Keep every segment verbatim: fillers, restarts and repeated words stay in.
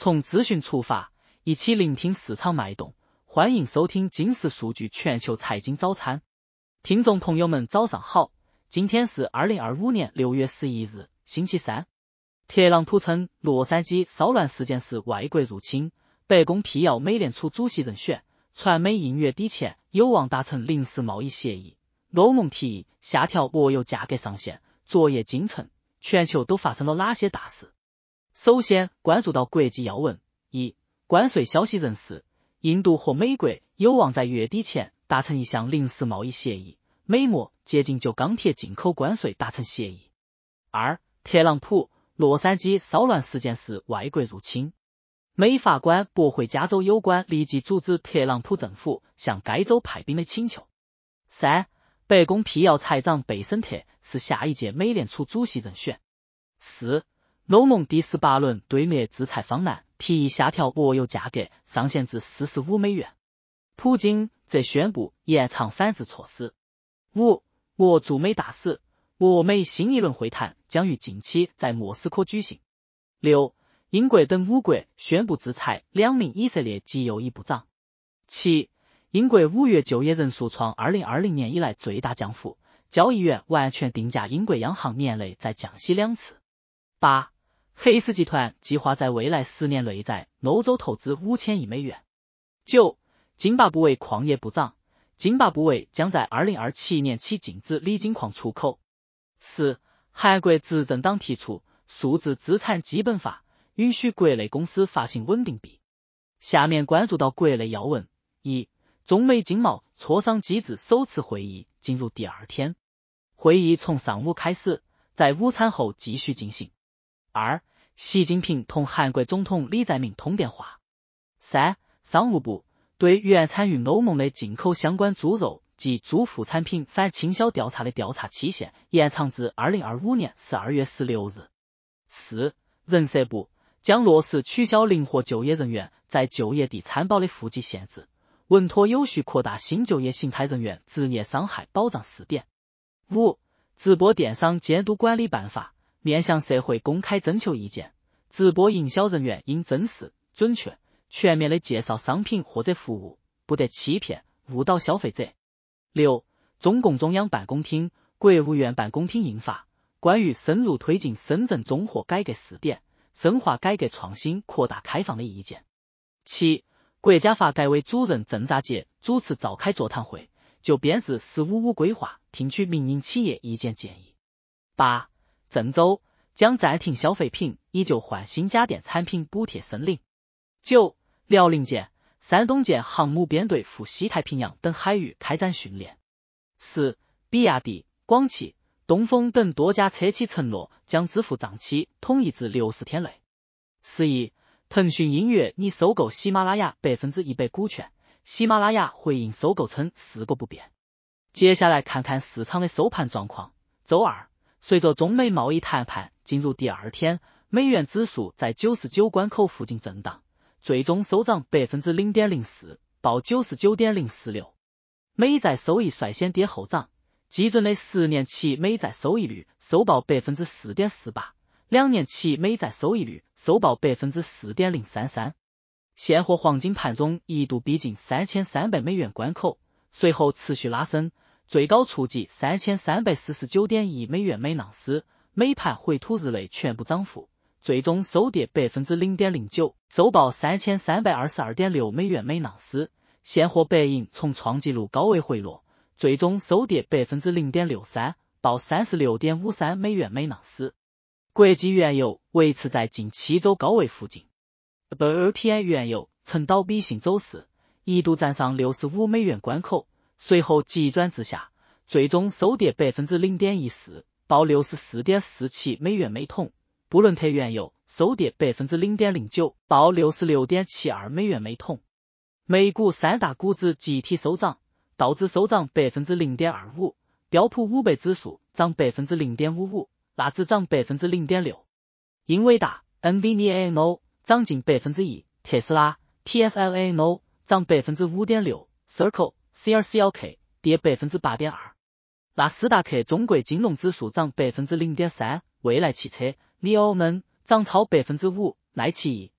从资讯出发，一起聆听市场脉动，欢迎收听金石数据全球财经早餐。听众朋友们早上好，今天是二零二五年六月十一日，星期三。特朗普称洛杉矶骚乱事件是外国入侵，白宫辟谣美联储主席人选，传美应月底前有望达成临时贸易协议。欧盟提议下调柏油价格上限，昨夜今晨，全球都发生了哪些大事？首先关注到国际要闻。一、关税消息人士，印度和美国有望在月底前达成一项临时贸易协议，美墨接近就钢铁进口关税达成协议。二、特朗普，洛杉矶骚乱事件是外国入侵，美法官驳回加州有关立即阻止特朗普政府向该州派兵的请求。三、白宫辟谣财长贝森特是下一届美联储主席人选。四、欧盟第十八轮对美制裁方案提议下调柏油价格上限至四十五美元，普京则宣布延长反制措施。五、俄驻美大使，俄美新一轮会谈将于近期在莫斯科举行。六、英国等五国宣布制裁两名以色列籍右翼部长。七、英国五月就业人数创二零二零年以来最大降幅，交易员完全定价英国央行年内再降息两次。八、黑石集团计划在未来十年内在欧洲投资五千亿美元。九、津巴布韦矿业部长，津巴布韦将在二零二七年起禁止锂金矿出口。十、韩国执政党提出数字资产基本法，允许国内公司发行稳定币。下面关注到国内要闻。一、中美经贸磋商机制首次会议进入第二天，会议从上午开始，在午餐后继续进行。二、习近平同韩国总统李在明通电话。三、商务部对原参与欧盟的进口相关猪肉及猪副产品反倾销调查的调查期限延长至二零二五年十二月十六日。四、人社部将落实取消灵活就业人员在就业地参保的户籍限制，稳妥有序扩大新就业形态人员职业伤害保障试点。五、直播电商监督管理办法面向社会公开征求意见，直播营销人员应真实、准确、全面的介绍商品或者服务，不得欺骗、误导消费者。六、中共中央办公厅、国务院办公厅印发关于深入推进深圳综合改革试点，深化改革创新、扩大开放的意见。七、国家发改委主任郑咋杰主持召开座谈会，就编制“十五五”规划听取民营企业意见建议。八、郑州将暂停消费品以旧换新家电产品补贴申领。九、辽宁舰、山东舰航母编队赴西太平洋等海域开展训练。十、比亚迪、广汽、东风等多家车企承诺将支付账期统一至六十天内。十一、腾讯音乐拟收购喜马拉雅百分之一百股权，喜马拉雅回应收购称四个不变。接下来看看市场的收盘状况。周二，随着中美贸易谈判进入第二天，美元指数在九十九关口附近震荡，最终收涨 百分之零点零四， 报 九十九点零四六。美债收益率先跌后涨，基准的十年期美债收益率收报 百分之四点四八， 两年期美债收益率收报 百分之四点零三三。现货黄金盘中一度逼近三千三百美元关口，随后持续拉升，最高触及 三千三百四十九点一美元每盎司，美盘回吐日内全部涨幅，最终收跌 百分之零点零九， 收报 三千三百二十二点六美元每盎司。现货白银从创纪录高位回落，最终收跌 百分之零点六三， 报 三十六点五三美元每盎司。国际原油维持在近七周高位附近。W T I 原油呈倒比性走势，一度站上六十五美元关口，随后急转直下，最终收跌 百分之零点一四， 报 六十四点四七美元每桶。布伦特原油收跌 百分之零点零九， 报 六十六点七二美元每桶。美股三大股指集体收涨，道指收涨 百分之零点二五， 标普五百指数涨 百分之零点五五， 纳指涨 百分之零点六。英伟达 N V D A N O 涨近 百分之一， 特斯拉 T S L A N O 涨 百分之五点六， Circle C R C L K 跌 百分之八点二。 纳斯达克中国金融指数涨 百分之零点三， 未来汽车 Newman 涨超 百分之五， 奈奇艺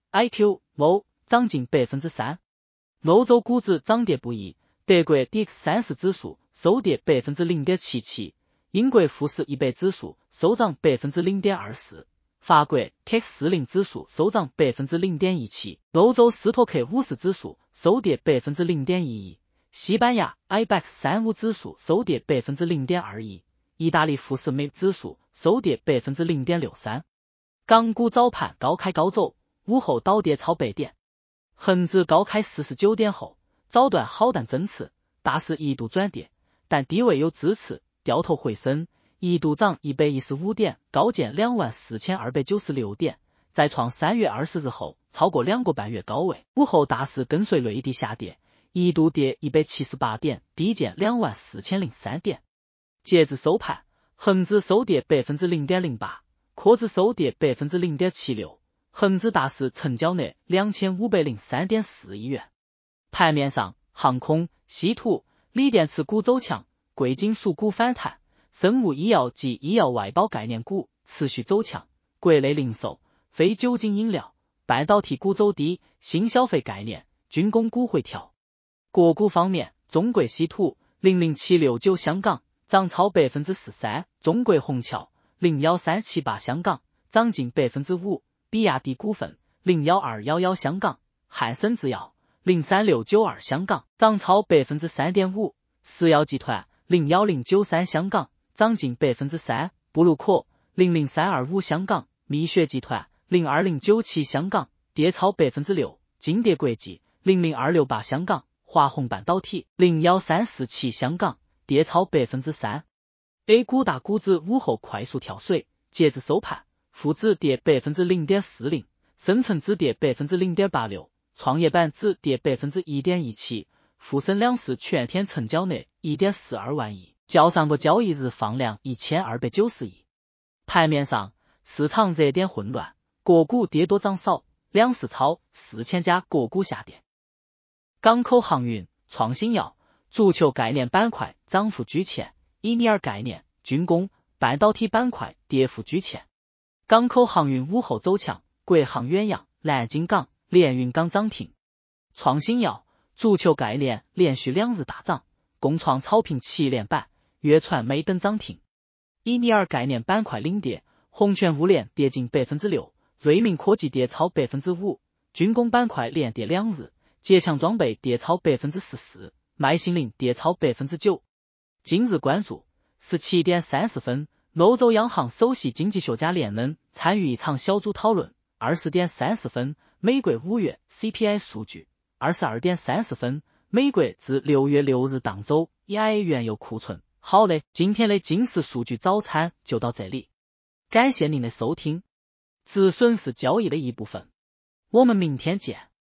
I Q 某涨近百分之三。欧洲股指涨跌不一，德国 D X 三十指数收跌百分之零点七七，英国富时一百指数收涨百分之零点二四，法国 C A C 四十指数收涨百分之零点一七，欧洲斯托克五十指数收跌百分之零点一一，西班牙 I B E X 三十指数收跌百分之零点二一，意大利富时 M 指数收跌百分之零点六三。港股早盘高开高走，午后倒跌超百点。恒指高开四十九点后，早段好淡增持，大市一度转跌，但低位有支持，掉头回升，一度涨一百一十五点，高见 两万四千二百九十六点，再创三月二十日后超过两个半月高位。午后大市跟随内地下跌，一度跌一百七十八点，低见 两万四千零三点。截至收盘，恒指收跌 百分之零点零八， 科指收跌 百分之零点七六，恒指大市成交额 两千五百零三点四亿元。盘面上，航空、稀土、锂电池股走强，贵金属股反弹，生物医药及医药外包概念股持续走强，国内零售、非酒精饮料、半导体股走低，新消费概念、军工股回调。个股方面，中国稀土零零七六九香港涨超 百分之四十三， 中国虹桥零一三七八香港涨近 百分之五， 比亚迪股份零一二一一香港，汉森制药零三六九二香港涨超 百分之三点五， 石药集团零一零九三香港涨近 百分之三， 布鲁可零零三二五香港，蜜雪集团零二零九七香港跌超 百分之六， 金蝶国际零零二六八香港，华虹半导体零一三四七香港跌超 百分之三。 A 股大股指午后快速跳水，截至收盘，沪指跌 百分之零点四零， 深成指跌 百分之零点八六， 创业板指跌 百分之一点一七， 沪深两市全天成交额 一点四二万亿，较上个交易日放量一千二百九十亿。盘面上，市场热点混乱，个股跌多涨少，两市超四千家个股下跌。港口航运、创新药、足球概念板块涨幅居前，伊尼尔概念、军工、半导体板块跌幅居前。港口航运午后走强，国航远洋、南京港、连云港涨停。创新药、足球概念连续两日大涨，共创超频七连板，粤传美等涨停。伊尼尔概念板块领跌，红泉物联跌近 百分之六， 瑞明科技跌超 百分之五， 军工板块连跌两日，捷强装备跌超 百分之十四， 麦心林跌超 百分之九。 今日关注十七点三十分，欧洲央行首席经济学家列侬参与一场小组讨论。二十点三十分，美国五月 C P I 数据。二十二点三十分，美国自六月六日当周 E I A 原油库存。好嘞，今天的金石数据早餐就到这里，感谢您的收听。止损是交易的一部分，我们明天见。